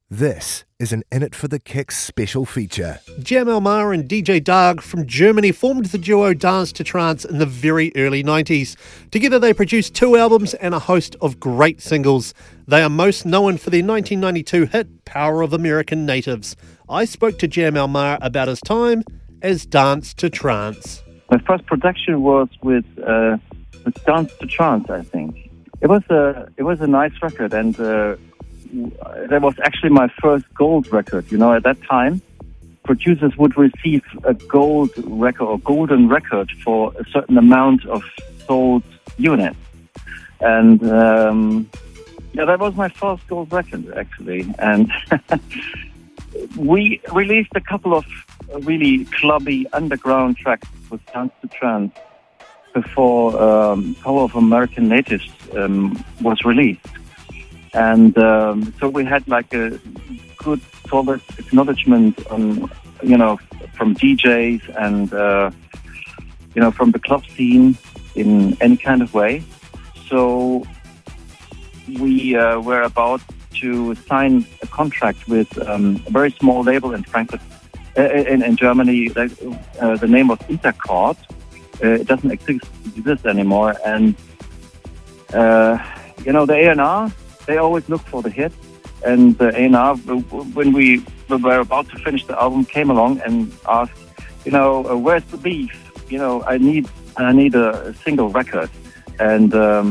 This is an In It For The Kicks special feature. Jam Elmar and DJ Darg from Germany formed the duo Dance to Trance in the very early 90s. Together they produced 2 albums and a host of great singles. They are most known for their 1992 hit Power of American Natives. I spoke to Jam Elmar about his time as Dance to Trance. My first production was with Dance to Trance, I think. It was a nice record, and that was actually my first gold record. You know, at that time, producers would receive a gold record or golden record for a certain amount of sold units. And that was my first gold record, actually. And we released a couple of really clubby underground tracks with Dance to Trance before Power of American Natives was released. And so we had like a good, solid acknowledgement on, from DJs and, from the club scene in any kind of way. So we were about to sign a contract with a very small label in Frankfurt, in Germany. The name was Intercord. It doesn't exist anymore. And, the A&R, they always look for the hit, and the A&R, when we were about to finish the album, came along and asked, where's the beef? I need a single record, and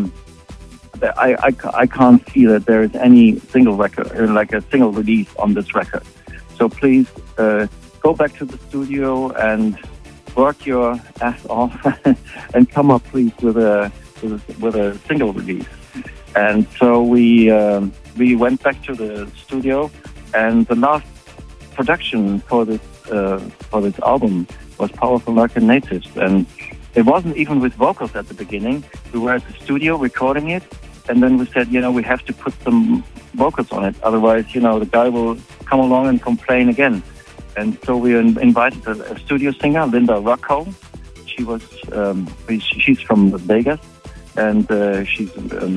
I can't see that there is any single record, like a single release on this record. So please go back to the studio and work your ass off and come up, please, with a single release. And so we went back to the studio, and the last production for this album was Power of American Natives, and it wasn't even with vocals at the beginning. We were at the studio recording it, and then we said, we have to put some vocals on it, otherwise, the guy will come along and complain again. And so we invited a studio singer, Linda Rocco. She was she's from Vegas, and she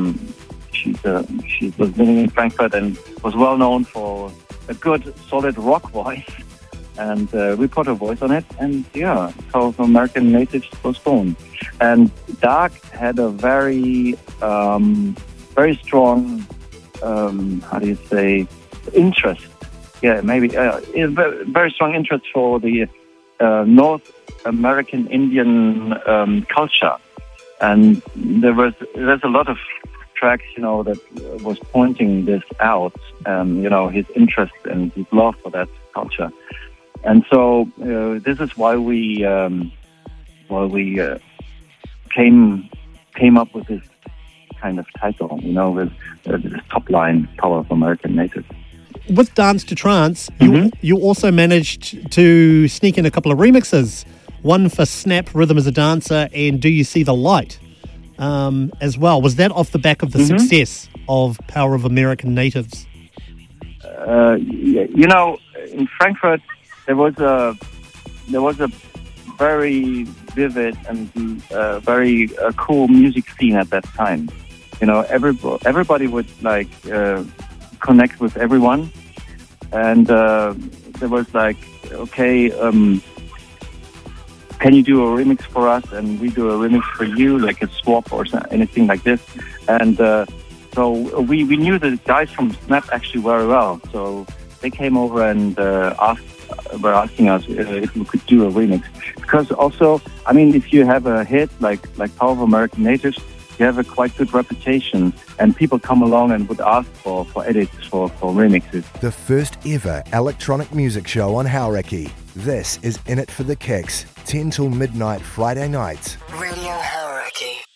was living in Frankfurt and was well known for a good, solid rock voice. And we put her voice on it, and Power of American Natives was born. And Darg had a very, very strong, interest. Yeah, maybe a very strong interest for the North American Indian culture. And there's a lot of tracks, that was pointing this out, his interest and his love for that culture. And so this is why we came up with this kind of title, with this top line, Power of American Natives. With Dance to Trance, you also managed to sneak in a couple of remixes, one for Snap, Rhythm as a Dancer, and Do You See the Light as well. Was that off the back of the success of Power of American Natives? In Frankfurt, there was a very vivid and very cool music scene at that time. Everybody would connect with everyone, and there was okay, can you do a remix for us, and we do a remix for you, like a swap or anything like this. And so we knew the guys from Snap actually very well, so they came over and were asking us if we could do a remix. Because also, if you have a hit like Power of American Natives, you have a quite good reputation, and people come along and would ask for edits, for remixes. The first ever electronic music show on Hauraki. This is In It For The Kicks, 10 till midnight Friday nights. Radio